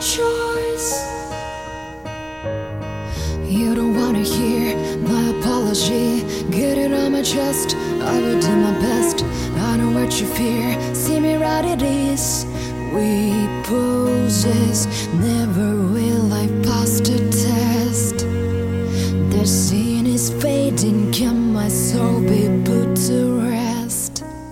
choice. You don't wanna hear my apology. Get it on my chest, I will do my best. I know what you fear, see me right it is. We poses, never will I pass the test. The scene is fading, can my soul be put to rest?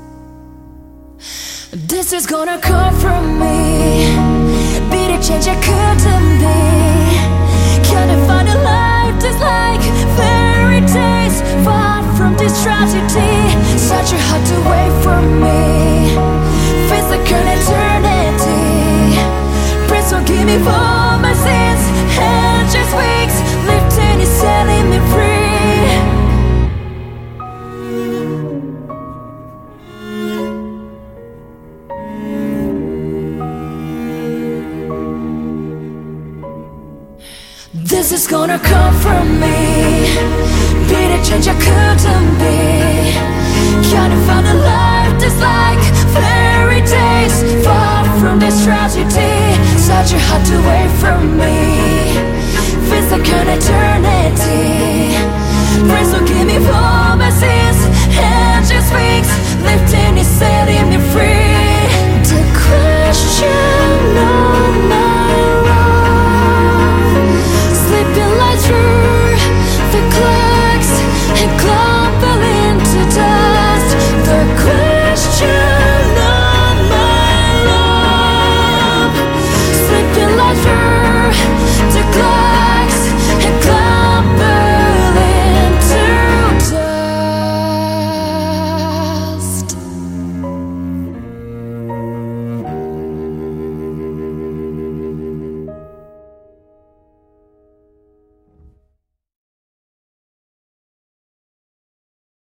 This is gonna come from me, be the change I couldn't be. Can't I find a life that's like fairy tales, far from this tragedy? Such a heart to wait for me, feels like an eternity. Please forgive me for my sins, and just weeks lifting is setting me free. This is gonna come from me, be the change I couldn't be. Can't I find a life that's like fairy tales, far from this tragedy?